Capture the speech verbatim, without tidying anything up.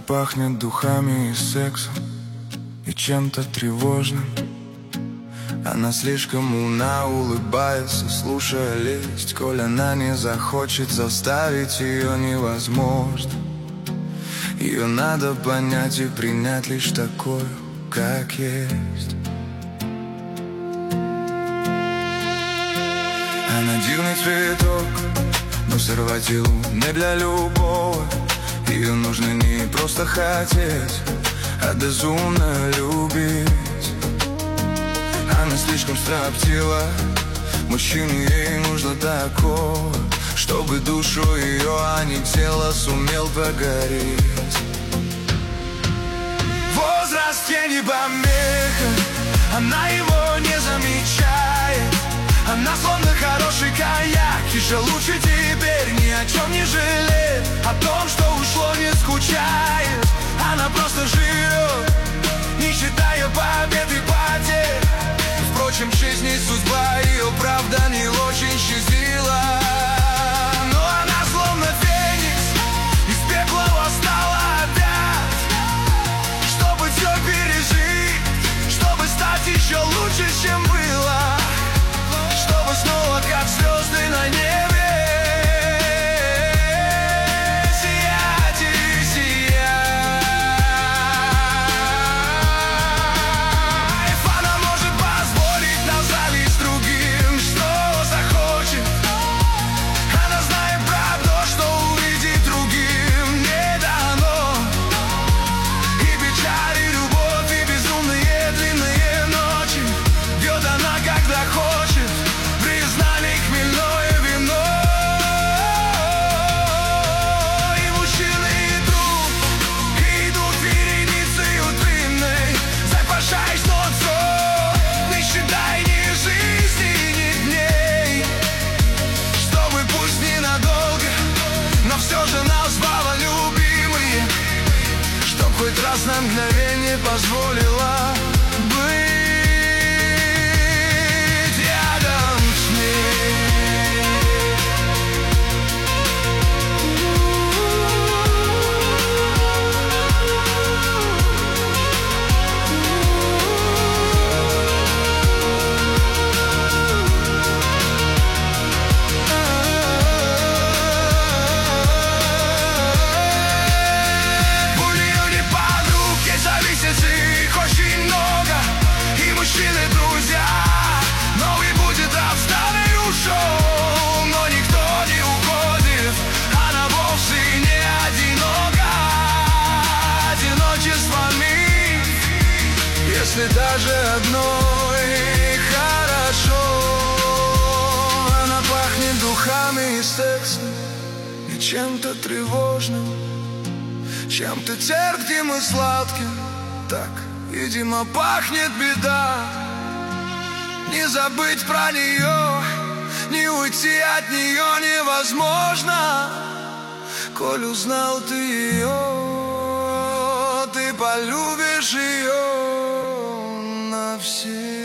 пахнет духами и сексом, и чем-то тревожным. Она слишком умна, улыбается, слушая лесть. Коль она не захочет, заставить ее невозможно. Ее надо понять и принять лишь такую, как есть. Она дивный цветок, но сорвать его не для любого. Ее нужно не просто хотеть, а безумно любить. Она слишком строптива, мужчине ей нужно такого, чтобы душу ее, а не тело, сумел погореть. Возраст ей не помеха, она его не замечает. Она словно хороший коньяк, и же лучше теперь ни о чем не жалеет. О том, что ушло, не скучает. Она просто живет, не считая побед и потерь. Впрочем, жизнь и судьба ее, правда, не очень щадила. Но она словно феникс, из пекла восстала опять, чтобы все пережить, чтобы стать еще лучше, чем было, чтобы снова, как звезды на небе, сиять и сиять. Она может позволить нам зависть другим, что захочет. Она знает правду, что увидеть другим не дано. И печаль, и любовь, и безумные длинные ночи бьет она, когда хочет. Признали хмельное вино. И мужчины идут, и идут вереницею длинной. Запашай, что все, не считай ни жизни, ни дней. Чтобы пусть ненадолго, но все же нас звала любимые, чтоб хоть раз на мгновение позволила быть рядом с ней. У нее не подруг, ей зависит их очень много. И мужчины друзья, но и будет обстаной ушел. Но никто не уходит, она вовсе не одинока. Одиночествами, если даже одной хорошо. Она пахнет духами и сексом, и чем-то тревожным, чем-то терпким и сладким. Так, видимо, пахнет беда. Не забыть про нее, не уйти от нее невозможно. Коль узнал ты ее, ты полюбишь ее навсегда.